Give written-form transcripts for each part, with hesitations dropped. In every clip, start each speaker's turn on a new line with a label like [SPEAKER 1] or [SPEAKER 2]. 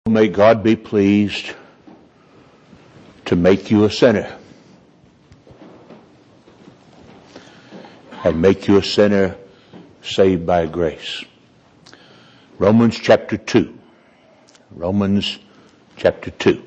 [SPEAKER 1] May God be pleased to make you a sinner and make you a sinner saved by grace. Romans chapter 2. Romans chapter 2.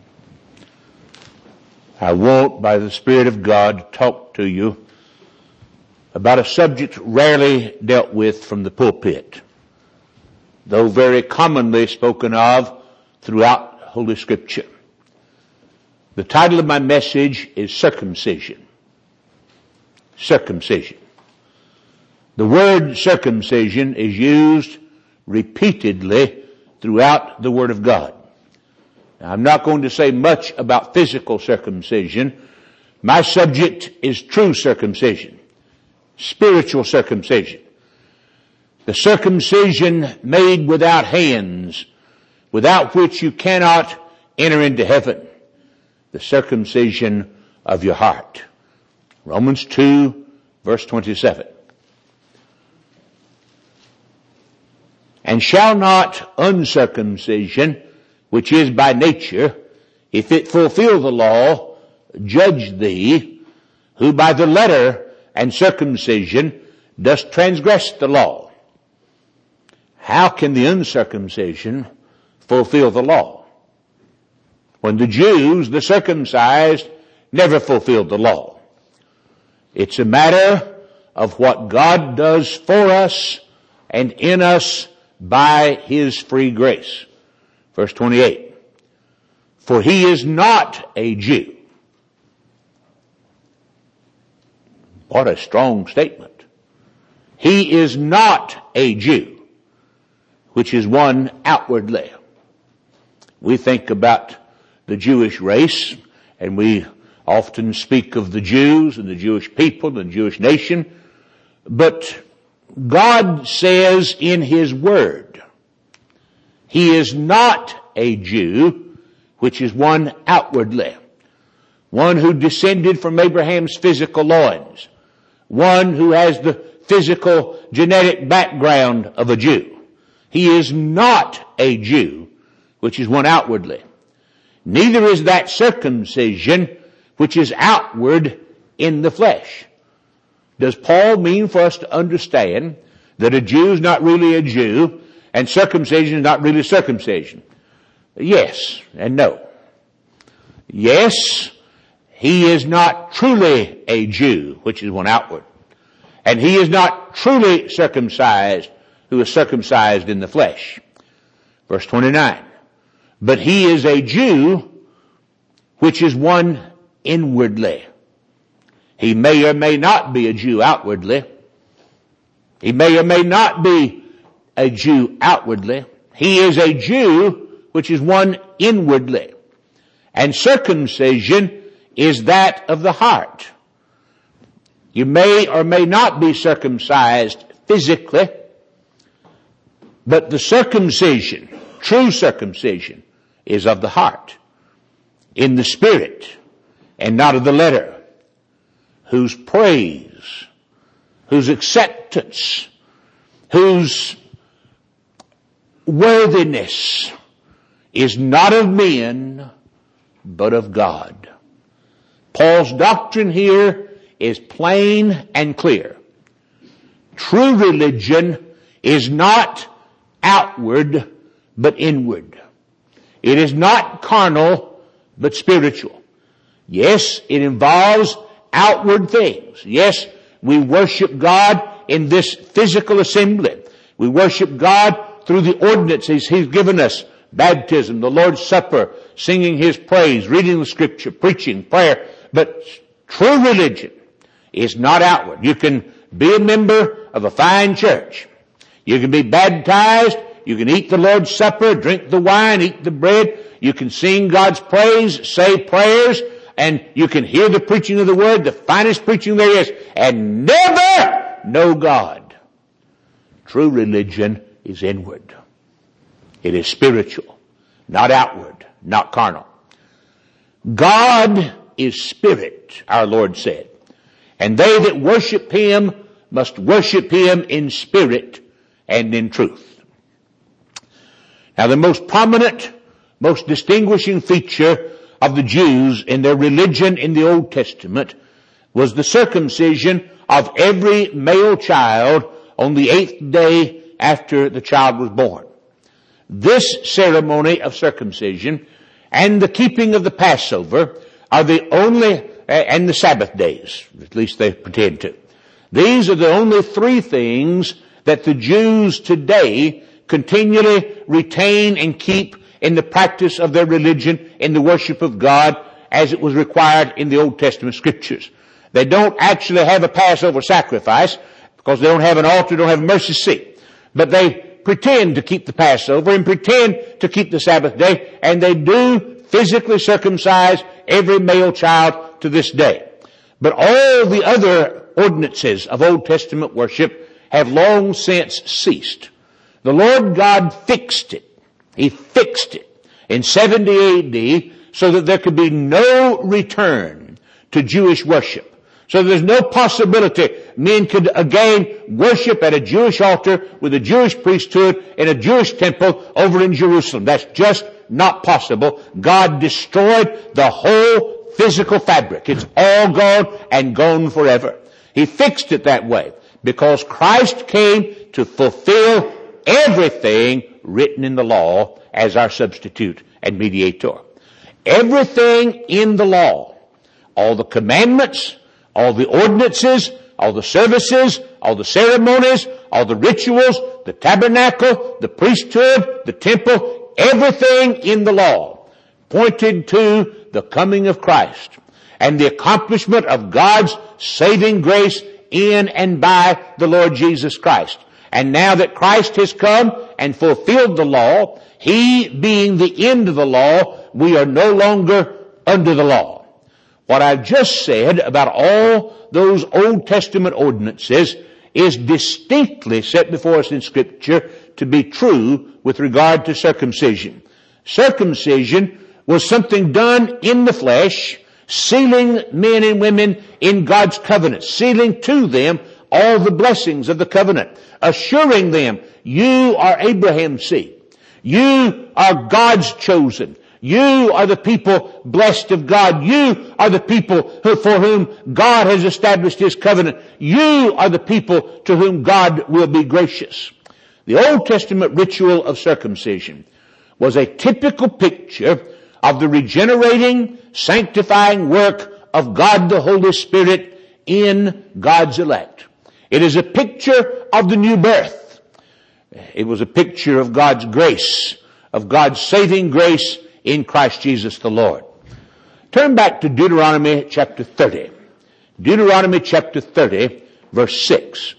[SPEAKER 1] I want, by the Spirit of God, talk to you about a subject rarely dealt with from the pulpit, though very commonly spoken of throughout Holy Scripture. The title of my message is Circumcision. Circumcision. The word circumcision is used repeatedly throughout the Word of God. Now, I'm not going to say much about physical circumcision. My subject is true circumcision, spiritual circumcision. The circumcision made without hands, without which you cannot enter into heaven. The circumcision of your heart. Romans 2, verse 27. And shall not uncircumcision, which is by nature, if it fulfill the law, judge thee, who by the letter and circumcision dost transgress the law? How can the uncircumcision fulfill the law, when the Jews, the circumcised, never fulfilled the law? It's a matter of what God does for us and in us by His free grace. Verse 28. For he is not a Jew. What a strong statement. He is not a Jew, which is one outwardly. We think about the Jewish race, and we often speak of the Jews and the Jewish people and the Jewish nation. But God says in His Word, he is not a Jew, which is one outwardly. One who descended from Abraham's physical loins. One who has the physical genetic background of a Jew. He is not a Jew, which is one outwardly. Neither is that circumcision, which is outward in the flesh. Does Paul mean for us to understand that a Jew is not really a Jew and circumcision is not really circumcision? Yes and no. Yes, he is not truly a Jew, which is one outward. And he is not truly circumcised, who is circumcised in the flesh. Verse 29. But he is a Jew, which is one inwardly. He may or may not be a Jew outwardly. He may or may not be a Jew outwardly. He is a Jew, which is one inwardly. And circumcision is that of the heart. You may or may not be circumcised physically, but the circumcision, true circumcision, is of the heart, in the spirit, and not of the letter, whose praise, whose acceptance, whose worthiness is not of men, but of God. Paul's doctrine here is plain and clear. True religion is not outward, but inward. It is not carnal, but spiritual. Yes, it involves outward things. Yes, we worship God in this physical assembly. We worship God through the ordinances He's given us. Baptism, the Lord's Supper, singing His praise, reading the Scripture, preaching, prayer. But true religion is not outward. You can be a member of a fine church. You can be baptized. You can eat the Lord's Supper, drink the wine, eat the bread. You can sing God's praise, say prayers, and you can hear the preaching of the Word, the finest preaching there is, and never know God. True religion is inward. It is spiritual, not outward, not carnal. God is spirit, our Lord said, and they that worship Him must worship Him in spirit and in truth. Now, the most prominent most distinguishing feature of the Jews in their religion in the Old Testament was the circumcision of every male child on the 8th day after the child was born. This ceremony of circumcision and the keeping of the Passover are the only, and the Sabbath days, at least they pretend to. These are the only three things that the Jews today continually retain and keep in the practice of their religion, in the worship of God, as it was required in the Old Testament Scriptures. They don't actually have a Passover sacrifice because they don't have an altar, don't have a mercy seat. But they pretend to keep the Passover and pretend to keep the Sabbath day, and they do physically circumcise every male child to this day. But all the other ordinances of Old Testament worship have long since ceased. The Lord God fixed it. He fixed it in 70 A.D. so that there could be no return to Jewish worship. So there's no possibility men could again worship at a Jewish altar with a Jewish priesthood in a Jewish temple over in Jerusalem. That's just not possible. God destroyed the whole physical fabric. It's all gone and gone forever. He fixed it that way because Christ came to fulfill everything written in the law as our substitute and mediator. Everything in the law, all the commandments, all the ordinances, all the services, all the ceremonies, all the rituals, the tabernacle, the priesthood, the temple, everything in the law pointed to the coming of Christ and the accomplishment of God's saving grace in and by the Lord Jesus Christ. And now that Christ has come and fulfilled the law, He being the end of the law, we are no longer under the law. What I've just said about all those Old Testament ordinances is distinctly set before us in Scripture to be true with regard to circumcision. Circumcision was something done in the flesh, sealing men and women in God's covenant, sealing to them all the blessings of the covenant, assuring them, you are Abraham's seed. You are God's chosen. You are the people blessed of God. You are the people for whom God has established His covenant. You are the people to whom God will be gracious. The Old Testament ritual of circumcision was a typical picture of the regenerating, sanctifying work of God the Holy Spirit in God's elect. It is a picture of the new birth. It was a picture of God's grace, of God's saving grace in Christ Jesus the Lord. Turn back to Deuteronomy chapter 30. Deuteronomy chapter 30, verse 6.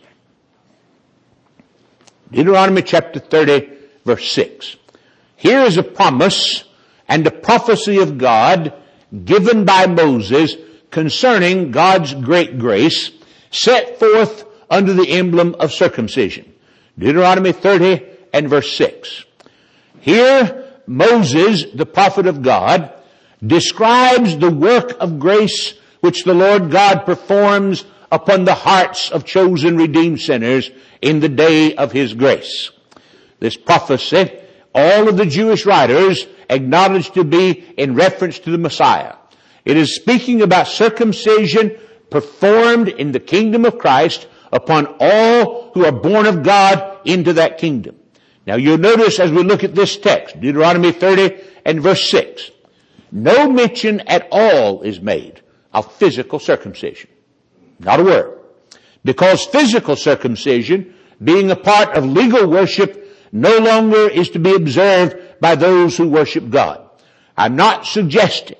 [SPEAKER 1] Deuteronomy chapter 30, verse 6. Here is a promise and a prophecy of God given by Moses concerning God's great grace set forth under the emblem of circumcision. Deuteronomy 30 and verse 6. Here Moses, the prophet of God, describes the work of grace which the Lord God performs upon the hearts of chosen redeemed sinners in the day of His grace. This prophecy, all of the Jewish writers acknowledge to be in reference to the Messiah. It is speaking about circumcision performed in the kingdom of Christ upon all who are born of God into that kingdom. Now you'll notice as we look at this text, Deuteronomy 30 and verse 6, no mention at all is made of physical circumcision. Not a word. Because physical circumcision, being a part of legal worship, no longer is to be observed by those who worship God. I am not suggesting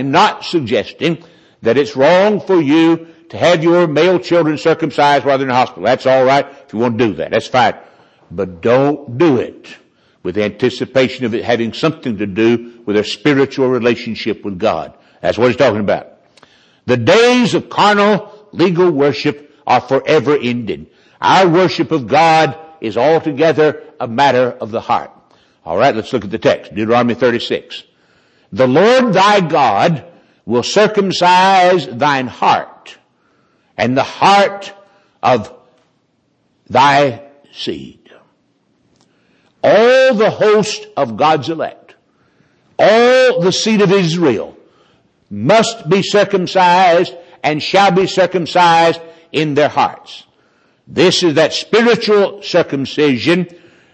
[SPEAKER 1] that it's wrong for you to have your male children circumcised while they're in the hospital. That's all right if you want to do that. That's fine. But don't do it with anticipation of it having something to do with a spiritual relationship with God. That's what he's talking about. The days of carnal legal worship are forever ended. Our worship of God is altogether a matter of the heart. All right, let's look at the text. Deuteronomy 36. The Lord thy God will circumcise thine heart and the heart of thy seed. All the host of God's elect, all the seed of Israel must be circumcised and shall be circumcised in their hearts. This is that spiritual circumcision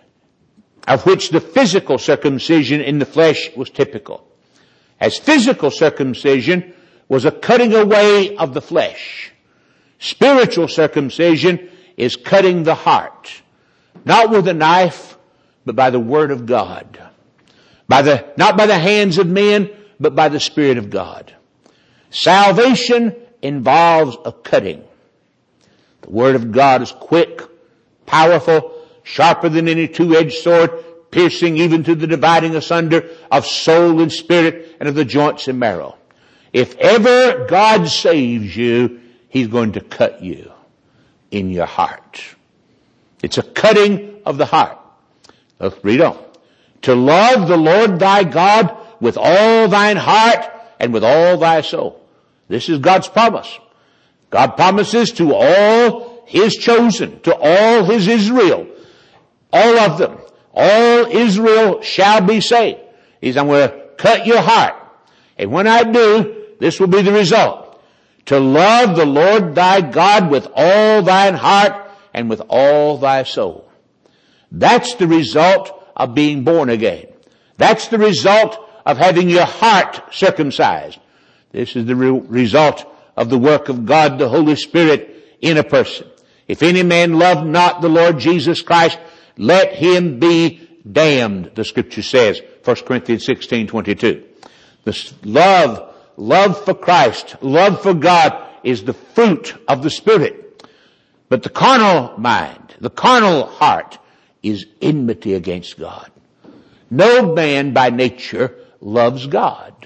[SPEAKER 1] of which the physical circumcision in the flesh was typical. As physical circumcision was a cutting away of the flesh, spiritual circumcision is cutting the heart, not with a knife, but by the Word of God. Not by the hands of men, but by the Spirit of God. Salvation involves a cutting. The Word of God is quick, powerful, sharper than any two-edged sword, piercing even to the dividing asunder of soul and spirit and of the joints and marrow. If ever God saves you, He's going to cut you in your heart. It's a cutting of the heart. Let's read on. To love the Lord thy God with all thine heart and with all thy soul. This is God's promise. God promises to all His chosen, to all His Israel, all of them. All Israel shall be saved. He says, I'm going to cut your heart. And when I do, this will be the result. To love the Lord thy God with all thine heart and with all thy soul. That's the result of being born again. That's the result of having your heart circumcised. This is the result of the work of God, the Holy Spirit, in a person. If any man love not the Lord Jesus Christ, let him be damned, the Scripture says, 1 Corinthians 16:22. This love for Christ, love for God is the fruit of the Spirit. But the carnal mind, the carnal heart is enmity against God. No man by nature loves God.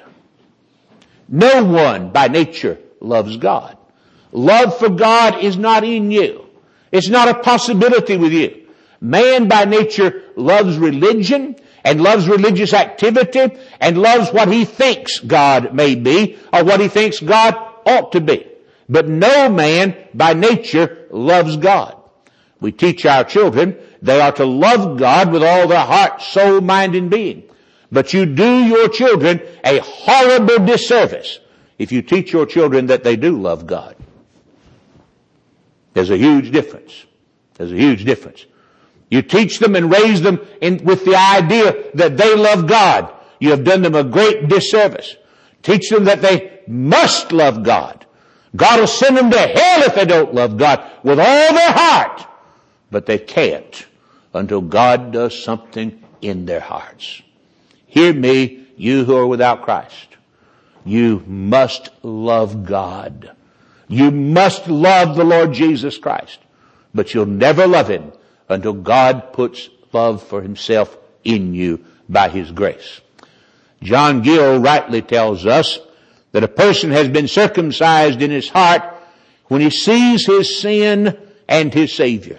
[SPEAKER 1] No one by nature loves God. Love for God is not in you. It's not a possibility with you. Man by nature loves religion and loves religious activity and loves what he thinks God may be or what he thinks God ought to be. But no man by nature loves God. We teach our children they are to love God with all their heart, soul, mind, and being. But you do your children a horrible disservice if you teach your children that they do love God. There's a huge difference. There's a huge difference. You teach them and raise them with the idea that they love God. You have done them a great disservice. Teach them that they must love God. God will send them to hell if they don't love God with all their heart. But they can't until God does something in their hearts. Hear me, you who are without Christ. You must love God. You must love the Lord Jesus Christ. But you'll never love Him until God puts love for Himself in you by His grace. John Gill rightly tells us that a person has been circumcised in his heart when he sees his sin and his Savior.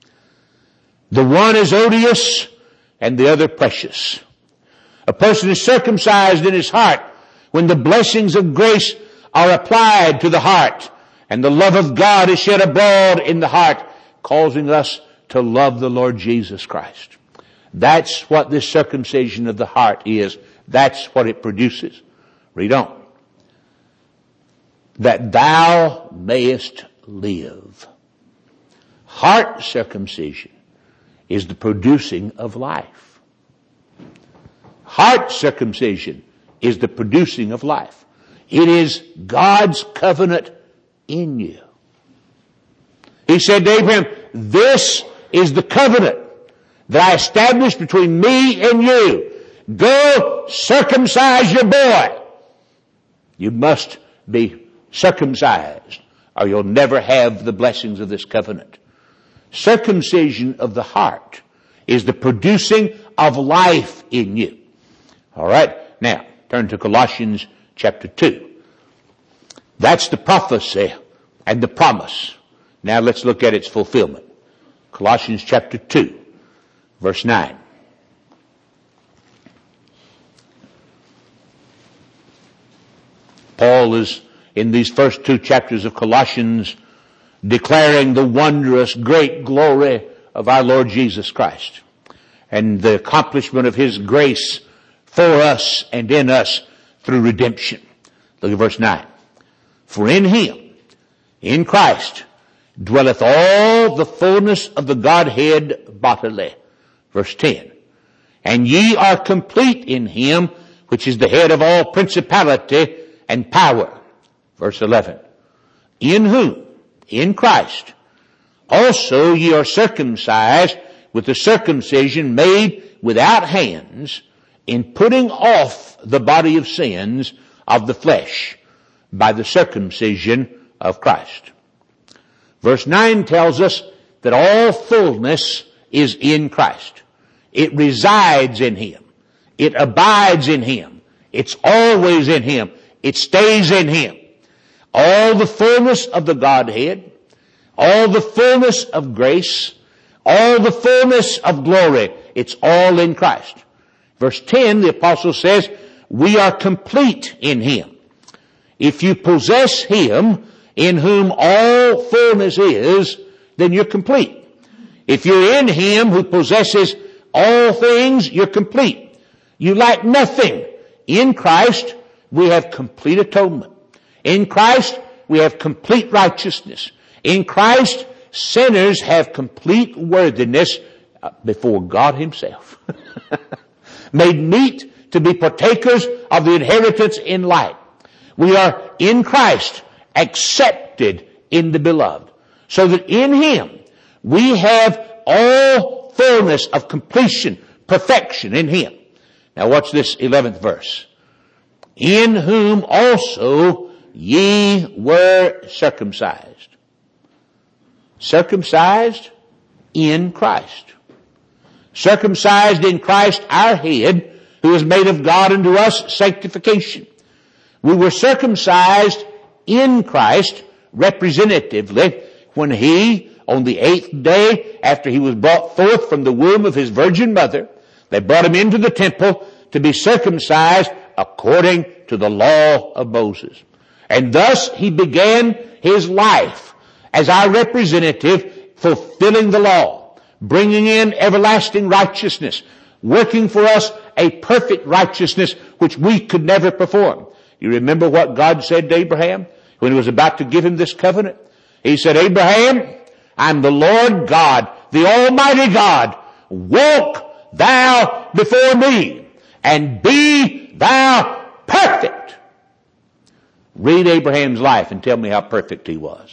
[SPEAKER 1] The one is odious and the other precious. A person is circumcised in his heart when the blessings of grace are applied to the heart and the love of God is shed abroad in the heart, causing us to love the Lord Jesus Christ. That's what this circumcision of the heart is. That's what it produces. Read on. That thou mayest live. Heart circumcision is the producing of life. Heart circumcision is the producing of life. It is God's covenant in you. He said to Abraham, this is the covenant that I established between me and you. Go circumcise your boy. You must be circumcised or you'll never have the blessings of this covenant. Circumcision of the heart is the producing of life in you. All right. Now, turn to Colossians chapter 2. That's the prophecy and the promise. Now let's look at its fulfillment. Colossians chapter 2, verse 9. Paul is, in these first two chapters of Colossians, declaring the wondrous, great glory of our Lord Jesus Christ and the accomplishment of His grace for us and in us through redemption. Look at verse 9. For in him, in Christ, dwelleth all the fullness of the Godhead bodily. Verse 10. And ye are complete in him, which is the head of all principality and power. Verse 11. In whom, in Christ, also ye are circumcised with the circumcision made without hands, in putting off the body of sins of the flesh by the circumcision of Christ. Verse 9 tells us that all fullness is in Christ. It resides in him. It abides in him. It's always in him. It stays in him. All the fullness of the Godhead, all the fullness of grace, all the fullness of glory, it's all in Christ. Verse 10, the apostle says, we are complete in him. If you possess him in whom all fullness is, then you're complete. If you're in him who possesses all things, you're complete. You lack nothing. In Christ, we have complete atonement. In Christ, we have complete righteousness. In Christ, sinners have complete worthiness before God himself. Made meet to be partakers of the inheritance in light. We are in Christ, accepted in the beloved. So that in him, we have all fullness of completion, perfection in him. Now watch this 11th verse. In whom also ye were circumcised. Circumcised in Christ. Circumcised in Christ our head, who is made of God unto us sanctification. We were circumcised in Christ representatively when he, on the 8th day after he was brought forth from the womb of his virgin mother, they brought him into the temple to be circumcised according to the law of Moses. And thus he began his life as our representative, fulfilling the law, bringing in everlasting righteousness, working for us a perfect righteousness which we could never perform. You remember what God said to Abraham when he was about to give him this covenant? He said, Abraham, I'm the Lord God, the Almighty God. Walk thou before me and be thou perfect. Read Abraham's life and tell me how perfect he was.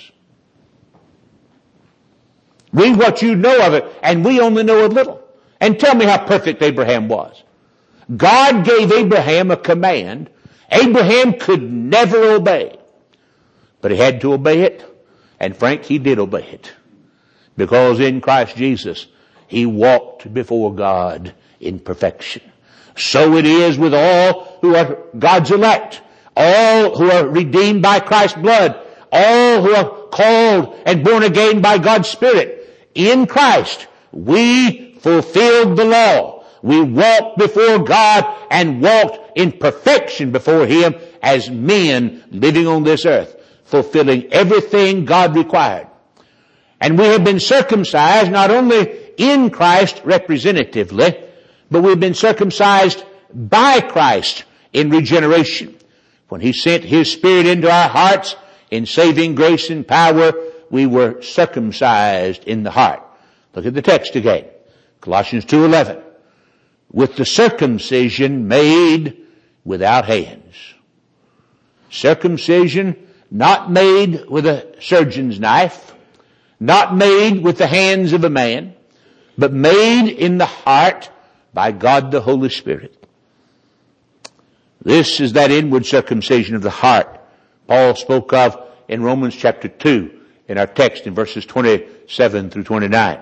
[SPEAKER 1] Read what you know of it, and we only know a little. And tell me how perfect Abraham was. God gave Abraham a command Abraham could never obey. But he had to obey it. And Frank, he did obey it. Because in Christ Jesus, he walked before God in perfection. So it is with all who are God's elect, all who are redeemed by Christ's blood, all who are called and born again by God's Spirit. In Christ, we fulfilled the law. We walked before God and walked in perfection before him as men living on this earth, fulfilling everything God required. And we have been circumcised not only in Christ representatively, but we've been circumcised by Christ in regeneration. When he sent his Spirit into our hearts in saving grace and power, we were circumcised in the heart. Look at the text again. Colossians 2:11. With the circumcision made without hands. Circumcision not made with a surgeon's knife, not made with the hands of a man, but made in the heart by God the Holy Spirit. This is that inward circumcision of the heart Paul spoke of in Romans chapter 2 in our text in verses 27 through 29.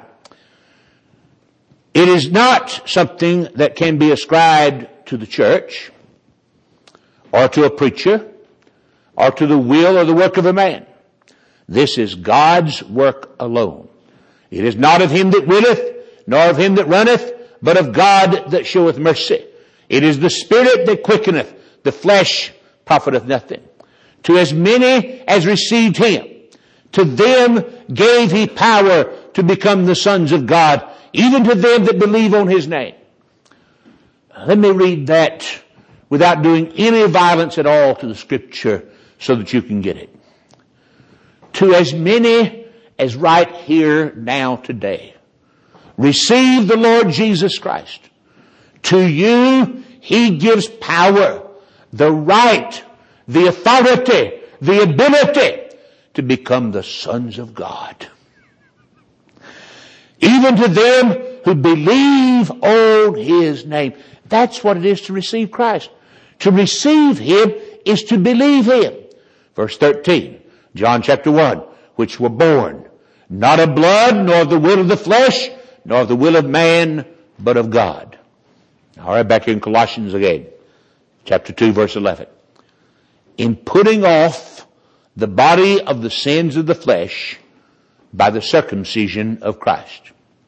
[SPEAKER 1] It is not something that can be ascribed to the church or to a preacher or to the will or the work of a man. This is God's work alone. It is not of him that willeth, nor of him that runneth, but of God that showeth mercy. It is the Spirit that quickeneth, the flesh profiteth nothing. To as many as received him, to them gave he power to become the sons of God, even to them that believe on his name. Let me read that without doing any violence at all to the Scripture so that you can get it. To as many as right here now today receive the Lord Jesus Christ, to you He gives power, the right, the authority, the ability to become the sons of God. Even to them who believe on His name. That's what it is to receive Christ. To receive Him is to believe Him. Verse 13, John chapter 1, which were born, not of blood, nor of the will of the flesh, nor of the will of man, but of God. All right, back here in Colossians again, chapter 2, verse 11. In putting off the body of the sins of the flesh by the circumcision of Christ.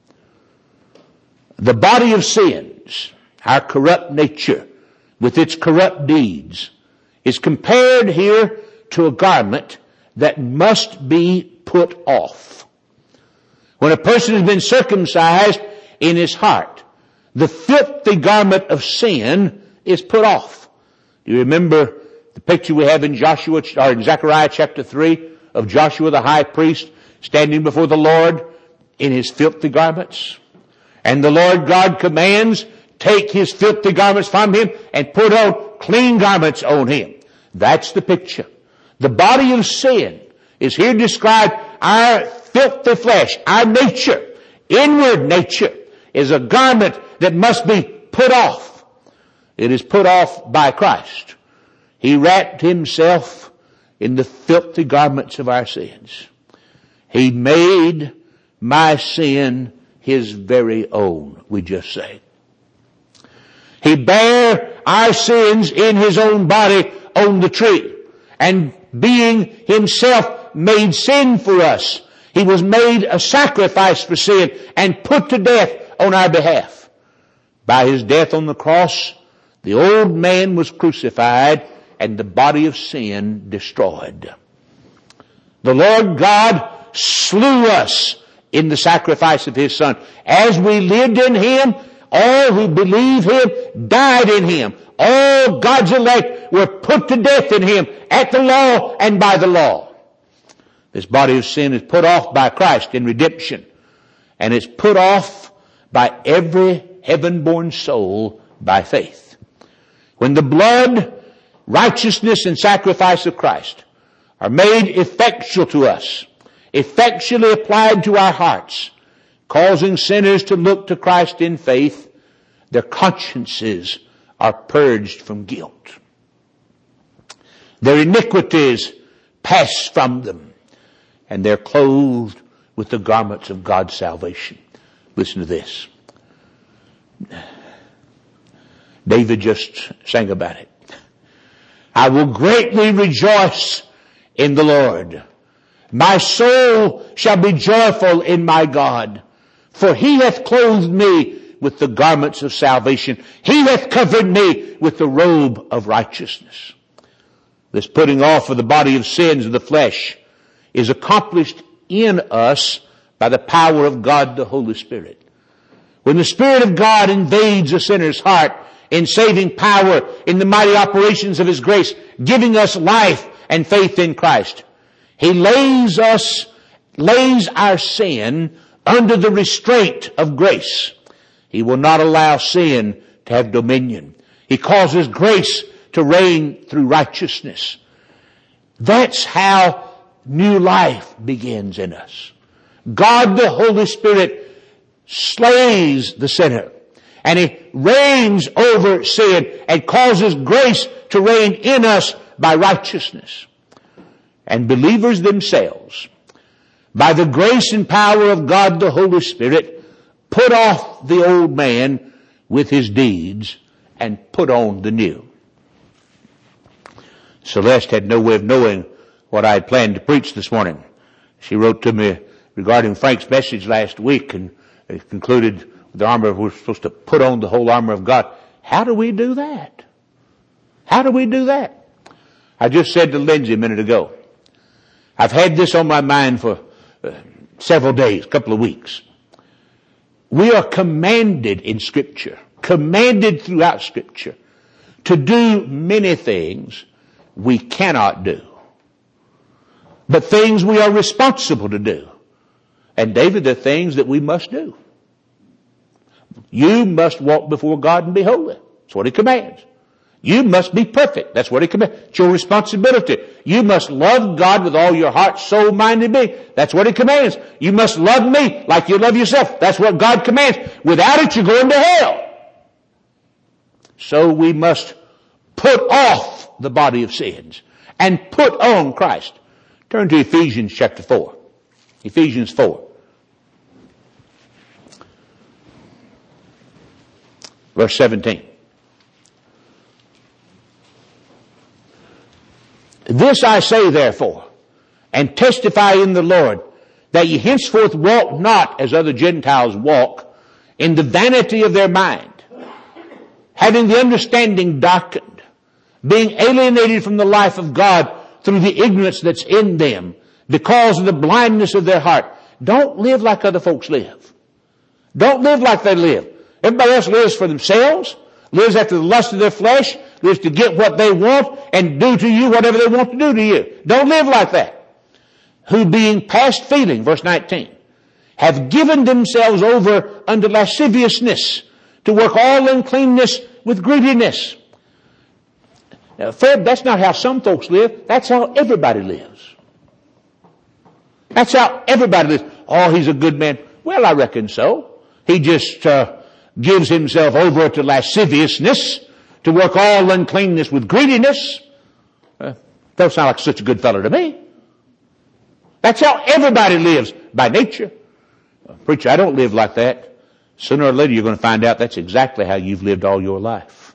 [SPEAKER 1] The body of sins, our corrupt nature with its corrupt deeds, is compared here to a garment that must be put off. When a person has been circumcised in his heart, the filthy garment of sin is put off. Do you remember the picture we have in Zechariah chapter 3 of Joshua the high priest standing before the Lord in his filthy garments? And the Lord God commands, take his filthy garments from him and put on clean garments on him. That's the picture. The body of sin is here described. Our filthy flesh, our nature, inward nature, is a garment that must be put off. It is put off by Christ. He wrapped himself in the filthy garments of our sins. He made my sin his very own, we just say. He bare our sins in his own body on the tree. And being himself made sin for us, he was made a sacrifice for sin and put to death on our behalf. By his death on the cross, the old man was crucified and the body of sin destroyed. The Lord God slew us in the sacrifice of his Son. As we lived in him, all who believe him died in him. All God's elect were put to death in him at the law and by the law. This body of sin is put off by Christ in redemption, and it's put off by every heaven-born soul by faith. When the blood, righteousness, and sacrifice of Christ are made effectual to us, effectually applied to our hearts, causing sinners to look to Christ in faith, their consciences are purged from guilt. Their iniquities pass from them, and they're clothed with the garments of God's salvation. Listen to this. David just sang about it. I will greatly rejoice in the Lord. My soul shall be joyful in my God, for he hath clothed me with the garments of salvation. He hath covered me with the robe of righteousness. This putting off of the body of sins of the flesh is accomplished in us by the power of God the Holy Spirit. When the Spirit of God invades a sinner's heart in saving power in the mighty operations of his grace, giving us life and faith in Christ, he lays our sin under the restraint of grace. He will not allow sin to have dominion. He causes grace to reign through righteousness. That's how new life begins in us. God the Holy Spirit slays the sinner, and he reigns over sin and causes grace to reign in us by righteousness. And believers themselves, by the grace and power of God the Holy Spirit, put off the old man with his deeds and put on the new. Celeste had no way of knowing what I had planned to preach this morning. She wrote to me regarding Frank's message last week, and it concluded with the armor. We're supposed to put on the whole armor of God. How do we do that? How do we do that? I just said to Lindsay a minute ago, I've had this on my mind for several days, a couple of weeks. We are commanded in Scripture commanded throughout Scripture to do many things we cannot do, but things we are responsible to do. And David, the things that we must do. You must walk before God and be holy. That's what he commands. You must be perfect. That's what he commands. It's your responsibility. You must love God with all your heart, soul, mind, and being. That's what he commands. You must love me like you love yourself. That's what God commands. Without it, you're going to hell. So we must put off the body of sins and put on Christ. Turn to Ephesians chapter 4. Ephesians 4. Verse 17. This I say therefore, and testify in the Lord, that ye henceforth walk not as other Gentiles walk, in the vanity of their mind, having the understanding darkened, being alienated from the life of God through the ignorance that's in them, because of the blindness of their heart. Don't live like other folks live. Don't live like they live. Everybody else lives for themselves, lives after the lust of their flesh, lives to get what they want and do to you whatever they want to do to you. Don't live like that. Who being past feeling, verse 19, have given themselves over unto lasciviousness, to work all uncleanness with greediness. Now, Fred, that's not how some folks live. That's how everybody lives. That's how everybody lives. Oh, he's a good man. Well, I reckon so. He just gives himself over to lasciviousness, to work all uncleanness with greediness. Don't sound like such a good fellow to me. That's how everybody lives by nature. Preacher, I don't live like that. Sooner or later you're going to find out that's exactly how you've lived all your life.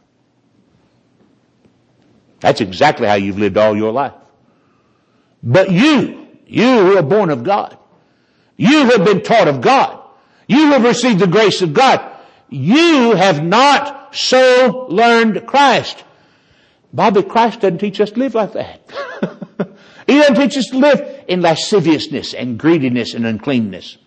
[SPEAKER 1] That's exactly how you've lived all your life. But you who are born of God, you who have been taught of God, you who have received the grace of God, you have not so learned Christ. Bobby, Christ doesn't teach us to live like that. He doesn't teach us to live in lasciviousness and greediness and uncleanness.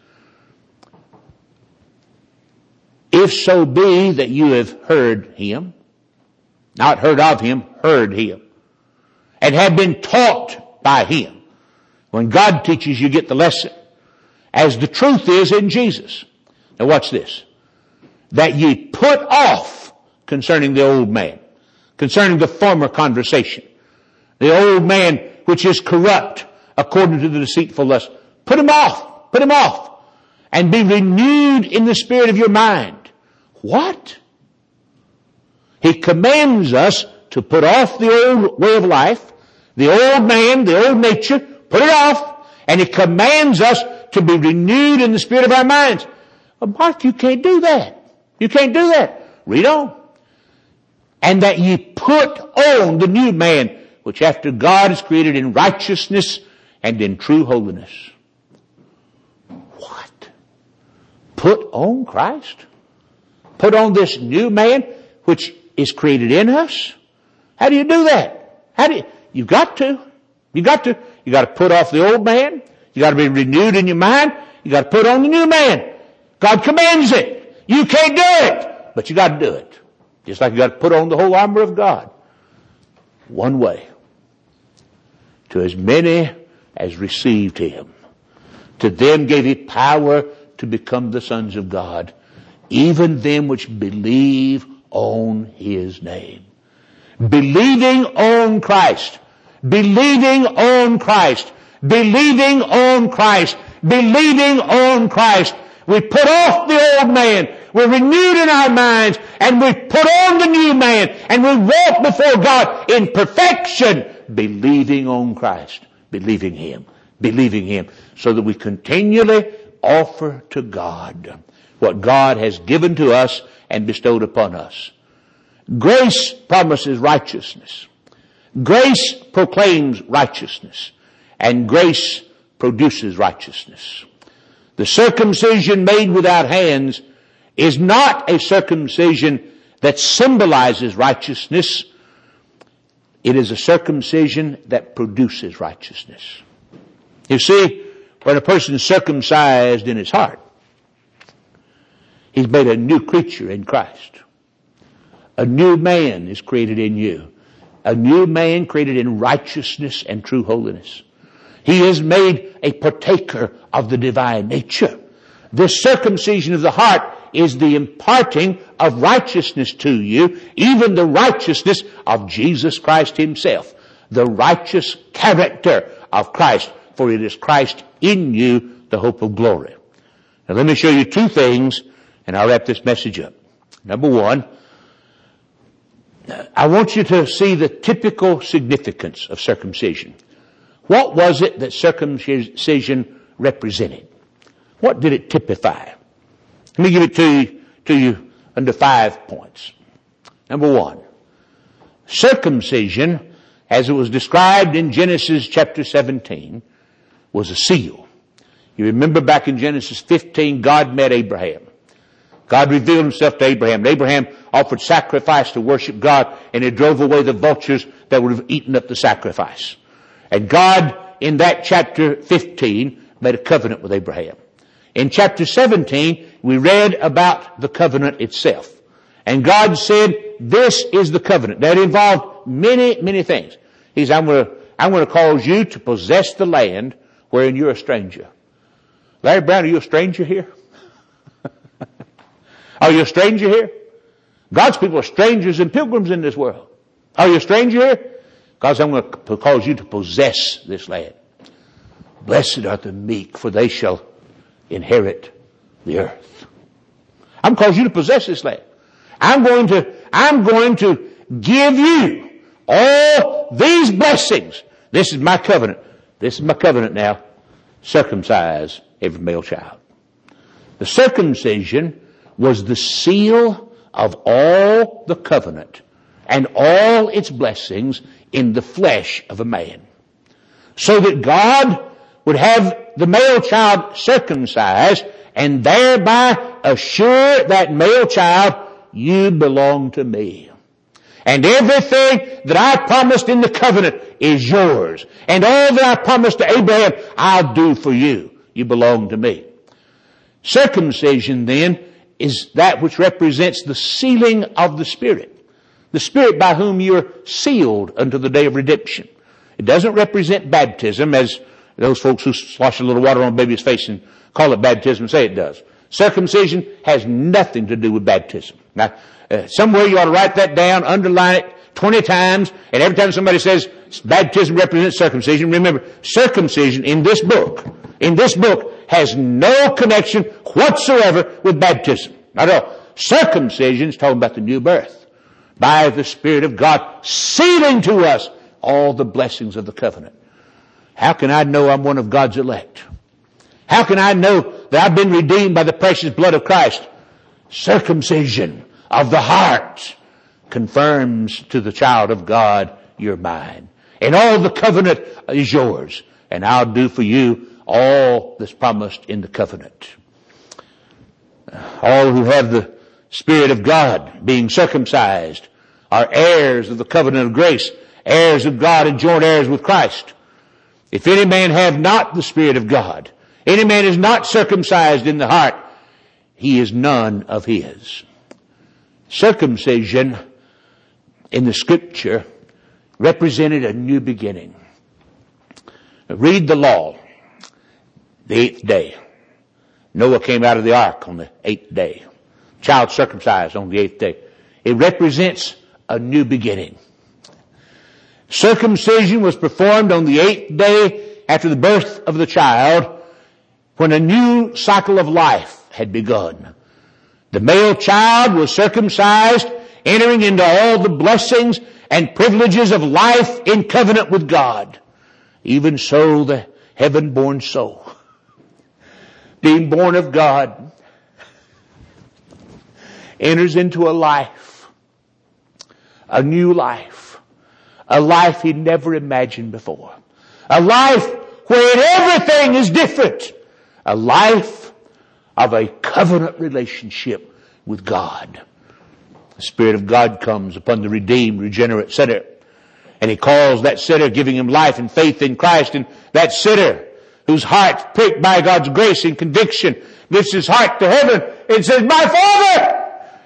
[SPEAKER 1] If so be that you have heard him, not heard of him, heard him, and have been taught by him. When God teaches, you get the lesson, as the truth is in Jesus. Now watch this. That ye put off concerning the old man, concerning the former conversation, the old man which is corrupt according to the deceitful lust. Put him off, and be renewed in the spirit of your mind. What? He commands us to put off the old way of life, the old man, the old nature, put it off, and he commands us to be renewed in the spirit of our minds. Well, Mark, you can't do that. You can't do that. Read on. And that ye put on the new man, which after God is created in righteousness and in true holiness. What? Put on Christ? Put on this new man, which is created in us? How do you do that? You've got to. You got to put off the old man. You got to be renewed in your mind. You got to put on the new man. God commands it. You can't do it, but you got to do it. Just like you got to put on the whole armor of God. One way. To as many as received him, to them gave he power to become the sons of God, even them which believe on his name. Believing on Christ. Believing on Christ. Believing on Christ. Believing on Christ. We put off the old man. We're renewed in our minds. And we put on the new man. And we walk before God in perfection. Believing on Christ. Believing him. Believing him. So that we continually offer to God what God has given to us and bestowed upon us. Grace promises righteousness. Grace proclaims righteousness. And grace produces righteousness. The circumcision made without hands is not a circumcision that symbolizes righteousness. It is a circumcision that produces righteousness. You see, when a person is circumcised in his heart, he's made a new creature in Christ. A new man is created in you. A new man created in righteousness and true holiness. He is made a partaker of the divine nature. This circumcision of the heart is the imparting of righteousness to you, even the righteousness of Jesus Christ himself, the righteous character of Christ, for it is Christ in you, the hope of glory. Now let me show you two things, and I'll wrap this message up. Number one, I want you to see the typical significance of circumcision. What was it that circumcision represented? What did it typify? Let me give it to you under 5 points. Number one, circumcision, as it was described in Genesis chapter 17, was a seal. You remember back in Genesis 15, God met Abraham. God revealed himself to Abraham. Abraham offered sacrifice to worship God, and it drove away the vultures that would have eaten up the sacrifice. And God, in that chapter 15, made a covenant with Abraham. In chapter 17, we read about the covenant itself. And God said, this is the covenant. That involved many, many things. He said, I'm going to cause you to possess the land wherein you're a stranger. Larry Brown, are you a stranger here? Are you a stranger here? God's people are strangers and pilgrims in this world. Are you a stranger here? God said, I'm going to cause you to possess this land. Blessed are the meek, for they shall inherit the earth. I'm going to cause you to possess this land. I'm going to give you all these blessings. This is my covenant. This is my covenant now. Circumcise every male child. The circumcision was the seal of all the covenant and all its blessings in the flesh of a man. So that God would have the male child circumcised and thereby assure that male child, you belong to me. And everything that I promised in the covenant is yours. And all that I promised to Abraham, I'll do for you. You belong to me. Circumcision then is that which represents the sealing of the Spirit. The Spirit by whom you're sealed unto the day of redemption. It doesn't represent baptism, as those folks who slosh a little water on a baby's face and call it baptism say it does. Circumcision has nothing to do with baptism. Now, somewhere you ought to write that down, underline it 20 times, and every time somebody says baptism represents circumcision, remember, circumcision in this book has no connection whatsoever with baptism. Not at all. Circumcision is talking about the new birth by the Spirit of God sealing to us all the blessings of the covenant. How can I know I'm one of God's elect? How can I know that I've been redeemed by the precious blood of Christ? Circumcision of the heart confirms to the child of God, you're mine. And all the covenant is yours. And I'll do for you all that's promised in the covenant. All who have the Spirit of God being circumcised are heirs of the covenant of grace, heirs of God and joint heirs with Christ. If any man have not the Spirit of God, any man is not circumcised in the heart, he is none of his. Circumcision in the Scripture represented a new beginning. Read the law. The 8th day. Noah came out of the ark on the 8th day. Child circumcised on the 8th day. It represents a new beginning. Circumcision was performed on the 8th day after the birth of the child, when a new cycle of life had begun. The male child was circumcised, entering into all the blessings and privileges of life in covenant with God. Even so, the heaven-born soul, being born of God, enters into a life, a new life, a life he never imagined before, a life where everything is different, a life of a covenant relationship with God. The Spirit of God comes upon the redeemed, regenerate sinner, and he calls that sinner, giving him life and faith in Christ, and that sinner whose heart pricked by God's grace and conviction lifts his heart to heaven and says, my Father,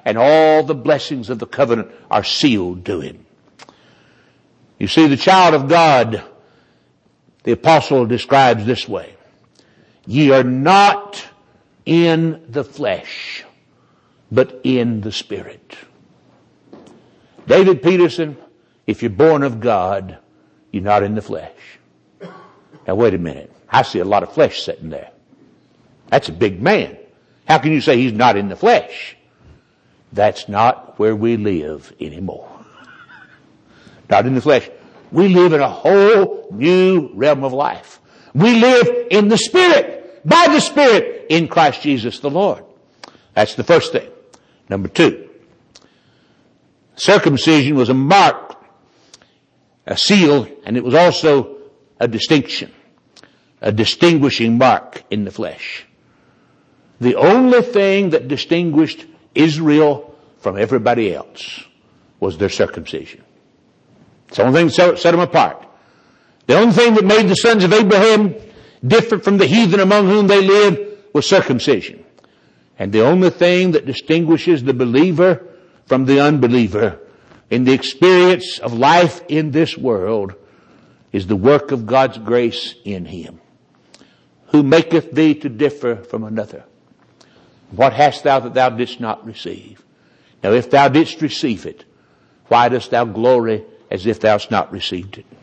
[SPEAKER 1] and all the blessings of the covenant are sealed to him. You see, the child of God, the apostle describes this way: ye are not in the flesh, but in the Spirit. David Peterson, if you're born of God, you're not in the flesh. Now wait a minute. I see a lot of flesh sitting there. That's a big man. How can you say he's not in the flesh? That's not where we live anymore. Not in the flesh. We live in a whole new realm of life. We live in the Spirit, by the Spirit, in Christ Jesus the Lord. That's the first thing. Number two, circumcision was a mark, a seal, and it was also a distinction, a distinguishing mark in the flesh. The only thing that distinguished Israel from everybody else was their circumcision. It's the only thing that set them apart. The only thing that made the sons of Abraham different from the heathen among whom they lived was circumcision. And the only thing that distinguishes the believer from the unbeliever in the experience of life in this world is the work of God's grace in him. Who maketh thee to differ from another? What hast thou that thou didst not receive? Now if thou didst receive it, why dost thou glory as if thou hadst not received it?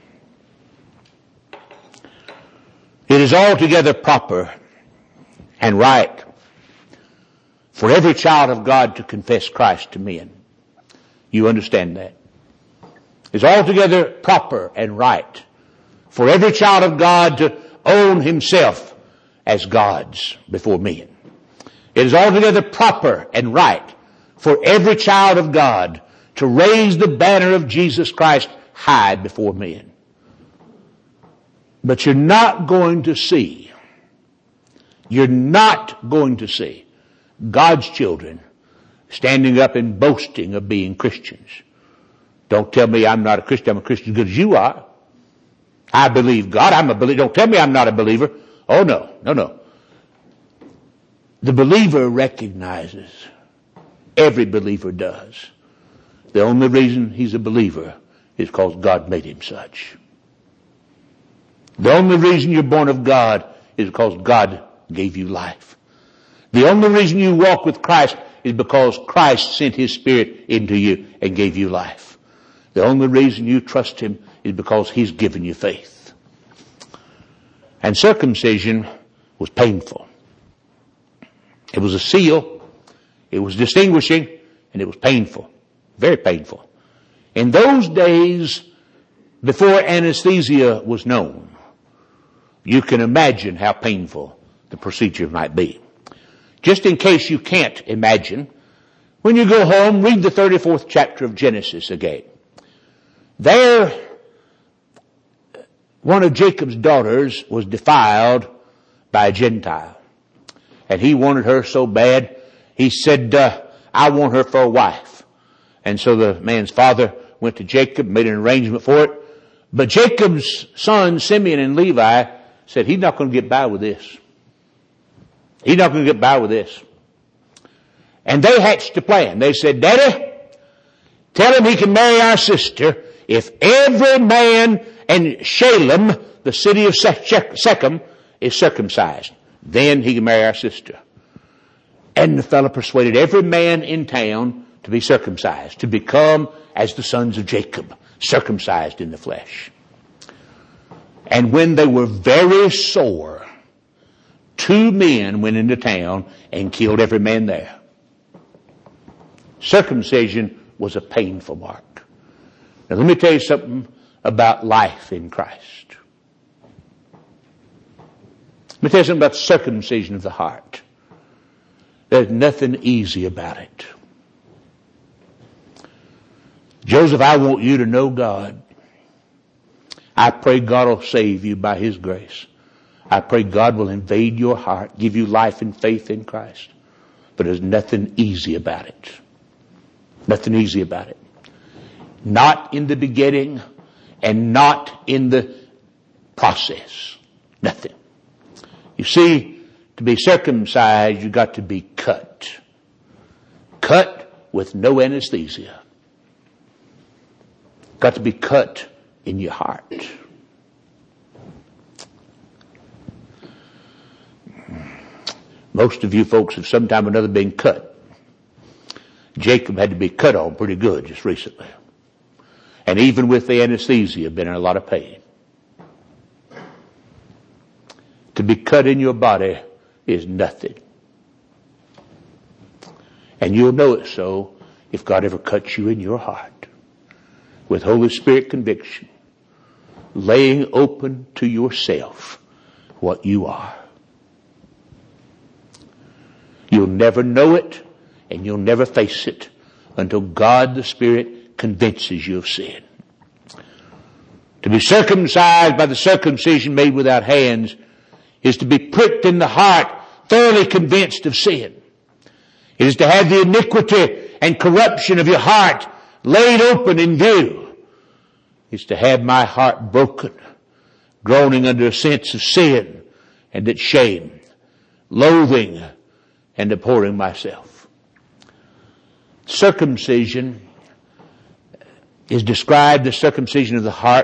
[SPEAKER 1] It is altogether proper and right for every child of God to confess Christ to men. You understand that? It's altogether proper and right for every child of God to own himself as God's before men. It is altogether proper and right for every child of God to raise the banner of Jesus Christ high before men. But you're not going to see God's children standing up and boasting of being Christians. Don't tell me I'm not a Christian. I'm a Christian as good as you are. I believe God. I'm a believer. Don't tell me I'm not a believer. Oh no. The believer recognizes. Every believer does. The only reason he's a believer is because God made him such. The only reason you're born of God is because God gave you life. The only reason you walk with Christ is because Christ sent his Spirit into you and gave you life. The only reason you trust him is because he's given you faith. And circumcision was painful. It was a seal. It was distinguishing, and it was painful. Very painful. In those days, before anesthesia was known, you can imagine how painful the procedure might be. Just in case you can't imagine, when you go home, read the 34th chapter of Genesis again. There, one of Jacob's daughters was defiled by a Gentile. And he wanted her so bad, he said, I want her for a wife. And so the man's father went to Jacob, made an arrangement for it. But Jacob's sons, Simeon and Levi, said, he's not going to get by with this. He's not going to get by with this. And they hatched a plan. They said, Daddy, tell him he can marry our sister if every man in Shalem, the city of Shechem, is circumcised. Then he can marry our sister. And the fellow persuaded every man in town to be circumcised, to become as the sons of Jacob, circumcised in the flesh. And when they were very sore, 2 men went into town and killed every man there. Circumcision was a painful mark. Now let me tell you something about life in Christ. Let me tell you something about circumcision of the heart. There's nothing easy about it. Joseph, I want you to know God. I pray God will save you by his grace. I pray God will invade your heart, give you life and faith in Christ. But there's nothing easy about it. Nothing easy about it. Not in the beginning and not in the process. Nothing. You see, to be circumcised, you got to be cut. Cut with no anesthesia. Got to be cut in your heart. Most of you folks have sometime or another been cut. Jacob had to be cut on pretty good just recently. And even with the anesthesia, been in a lot of pain. To be cut in your body is nothing. And you'll know it so if God ever cuts you in your heart with Holy Spirit conviction, laying open to yourself what you are. You'll never know it and you'll never face it until God the Spirit convinces you of sin. To be circumcised by the circumcision made without hands is to be pricked in the heart, thoroughly convinced of sin. It is to have the iniquity and corruption of your heart laid open in view. It's to have my heart broken, groaning under a sense of sin and its shame, loathing and abhorring myself. Circumcision is described as circumcision of the heart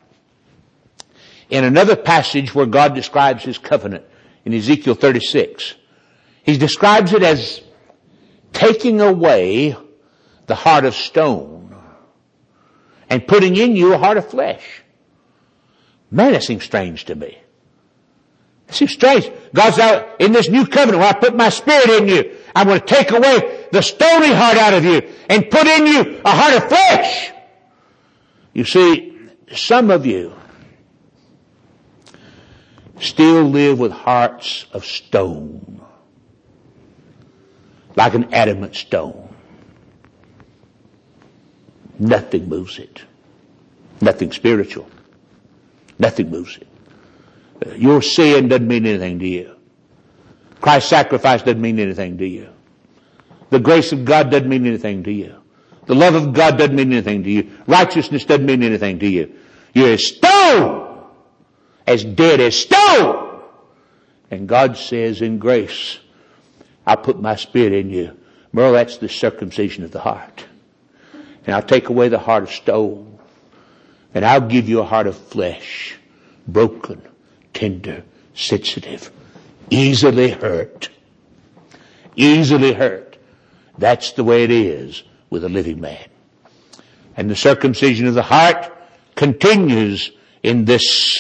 [SPEAKER 1] in another passage where God describes His covenant in Ezekiel 36. He describes it as taking away the heart of stone and putting in you a heart of flesh. Man, that seems strange to me. It seems strange. God's out in this new covenant where I put my Spirit in you. I'm going to take away the stony heart out of you and put in you a heart of flesh. You see, some of you still live with hearts of stone, like an adamant stone. Nothing moves it. Nothing spiritual. Nothing moves it. Your sin doesn't mean anything to you. Christ's sacrifice doesn't mean anything to you. The grace of God doesn't mean anything to you. The love of God doesn't mean anything to you. Righteousness doesn't mean anything to you. You're as stone, as dead as stone. And God says in grace, I'll put my Spirit in you. Merle, that's the circumcision of the heart. And I'll take away the heart of stone. And I'll give you a heart of flesh, broken, tender, sensitive, easily hurt. Easily hurt. That's the way it is with a living man. And the circumcision of the heart continues in this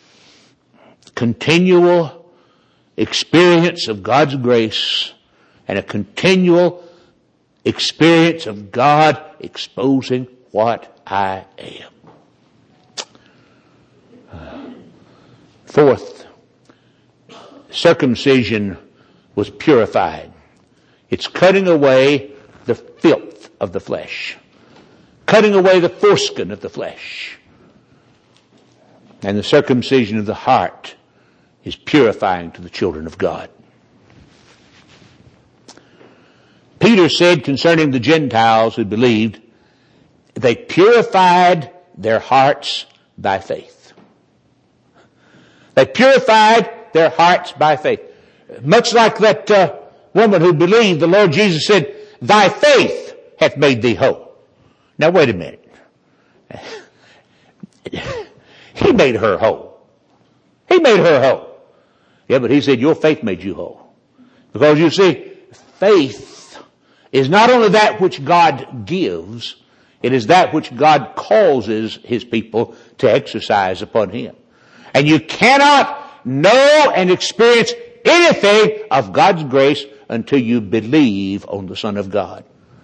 [SPEAKER 1] continual experience of God's grace and a continual experience of God exposing what I am. Fourth, circumcision was purified. It's cutting away the filth of the flesh, cutting away the foreskin of the flesh. And the circumcision of the heart is purifying to the children of God. Peter said concerning the Gentiles who believed, they purified their hearts by faith. They purified their hearts by faith. Much like that woman who believed, the Lord Jesus said, thy faith hath made thee whole. Now wait a minute. He made her whole. He made her whole. Yeah, but he said your faith made you whole. Because you see, faith is not only that which God gives, it is that which God causes His people to exercise upon Him. And you cannot know and experience anything of God's grace until you believe on the Son of God.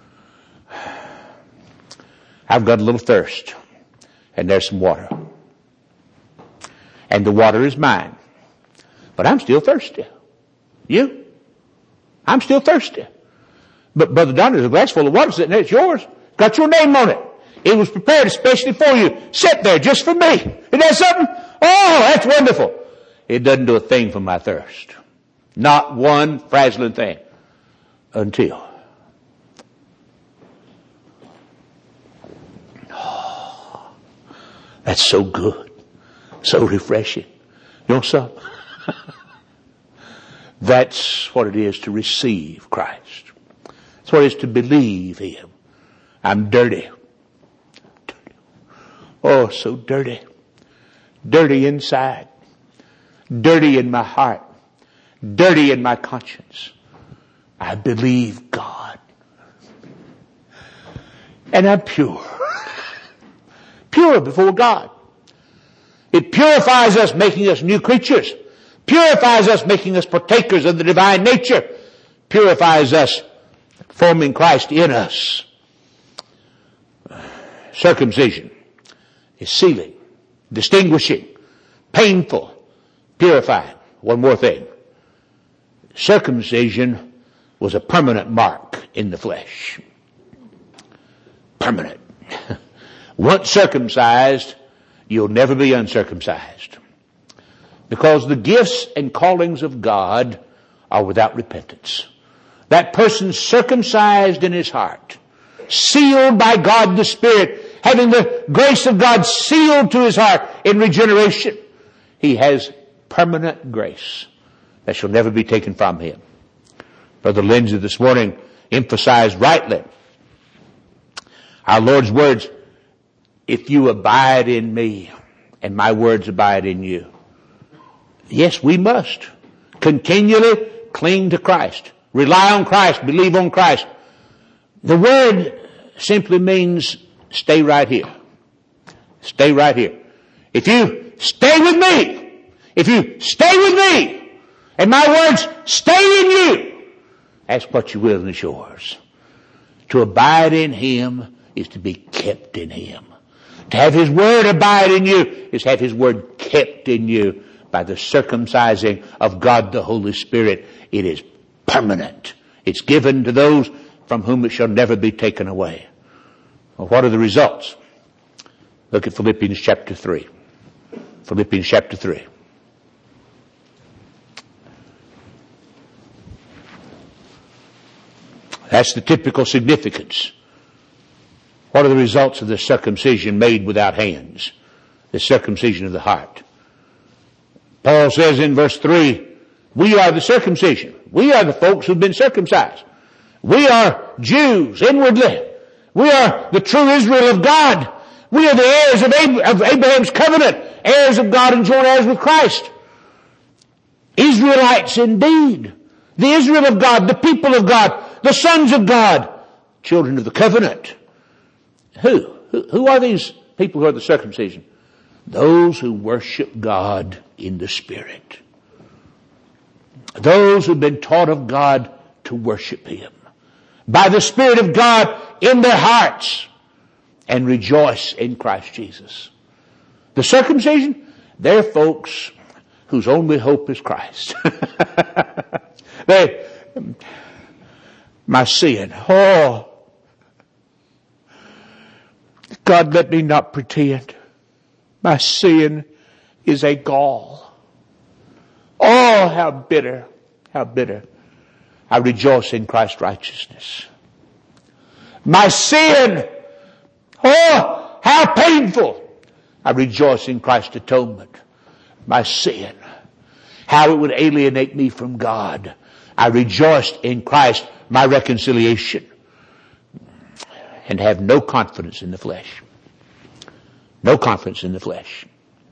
[SPEAKER 1] I've got a little thirst, and there's some water. And the water is mine. But I'm still thirsty. You? I'm still thirsty. But Brother Don, there's a glass full of water sitting there. It's yours. Got your name on it. It was prepared especially for you. Sit there just for me. Isn't that something? Oh, that's wonderful. It doesn't do a thing for my thirst. Not one frazzling thing. Until. Oh, that's so good. So refreshing. You know something? That's what it is to receive Christ. That's what it is to believe Him. I'm dirty. Oh, so dirty. Dirty inside. Dirty in my heart. Dirty in my conscience. I believe God. And I'm pure. Pure before God. It purifies us, making us new creatures. Purifies us, making us partakers of the divine nature. Purifies us, forming Christ in us. Circumcision is sealing, distinguishing, painful, purifying. One more thing. Circumcision was a permanent mark in the flesh. Permanent. Once circumcised, you'll never be uncircumcised. Because the gifts and callings of God are without repentance. That person circumcised in his heart, sealed by God the Spirit, having the grace of God sealed to his heart in regeneration, he has permanent grace that shall never be taken from him. Brother Lindsay this morning emphasized rightly our Lord's words, if you abide in me and my words abide in you. Yes, we must continually cling to Christ, rely on Christ, believe on Christ. The word simply means stay right here. Stay right here. If you stay with me, if you stay with me, and my words stay in you, ask what you will and it's yours. To abide in Him is to be kept in Him. To have His word abide in you is to have His word kept in you by the circumcising of God the Holy Spirit. It is permanent. It's given to those from whom it shall never be taken away. Well, what are the results? Look at Philippians chapter 3. Philippians chapter 3. That's the typical significance. What are the results of the circumcision made without hands? The circumcision of the heart. Paul says in verse 3, we are the circumcision. We are the folks who've been circumcised. We are Jews inwardly. We are the true Israel of God. We are the heirs of Abraham's covenant, heirs of God and joint heirs with Christ. Israelites indeed. The Israel of God, the people of God, the sons of God, children of the covenant. Who are these people who are the circumcision? Those who worship God in the Spirit. Those who've been taught of God to worship Him by the Spirit of God in their hearts and rejoice in Christ Jesus. The circumcision, they're folks whose only hope is Christ. My sin. Oh, God, let me not pretend. My sin is a gall. Oh, how bitter, how bitter. I rejoice in Christ's righteousness. My sin, oh, how painful. I rejoice in Christ's atonement. My sin, how it would alienate me from God. I rejoiced in Christ, my reconciliation. And have no confidence in the flesh. No confidence in the flesh.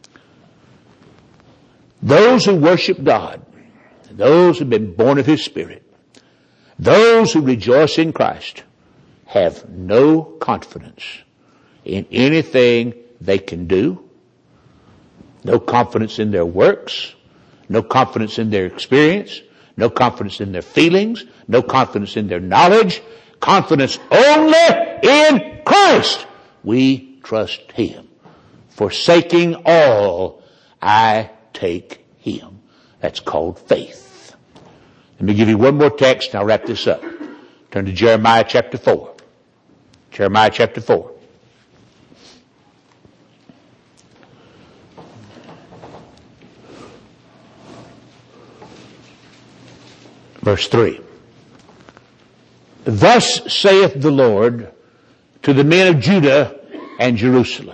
[SPEAKER 1] Those who worship God, those who have been born of His Spirit, those who rejoice in Christ, have no confidence in anything they can do, no confidence in their works, no confidence in their experience, no confidence in their feelings, no confidence in their knowledge, confidence only in Christ. We trust Him. Forsaking all, I take Him. That's called faith. Let me give you one more text and I'll wrap this up. Turn to Jeremiah chapter 4. Jeremiah chapter 4. Verse 3. Thus saith the Lord to the men of Judah and Jerusalem,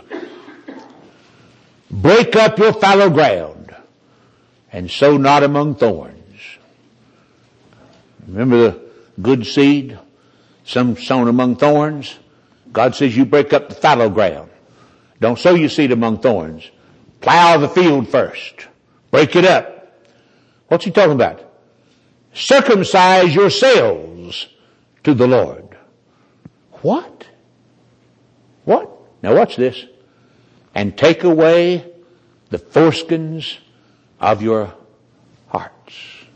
[SPEAKER 1] break up your fallow ground and sow not among thorns. Remember the good seed? Some sown among thorns. God says you break up the fallow ground. Don't sow your seed among thorns. Plow the field first. Break it up. What's he talking about? Circumcise yourselves to the Lord. What? What? Now watch this. And take away the foreskins of your hearts.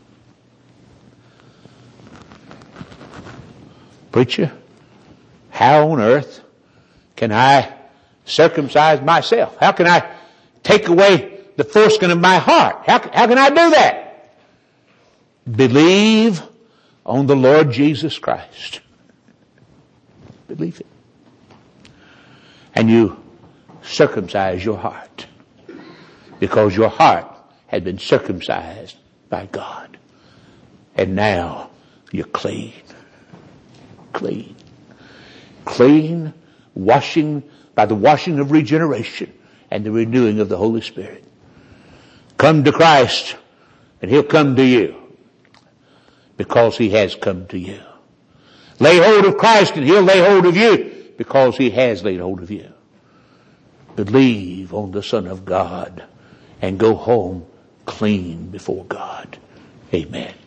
[SPEAKER 1] Preacher, how on earth can I circumcise myself? How can I take away the foreskin of my heart? How can I do that? Believe on the Lord Jesus Christ. Believe it. And you circumcise your heart. Because your heart had been circumcised by God. And now you're clean. Clean. Clean, washing by the washing of regeneration and the renewing of the Holy Spirit. Come to Christ and He'll come to you because He has come to you. Lay hold of Christ and He'll lay hold of you because He has laid hold of you. Believe on the Son of God and go home clean before God. Amen.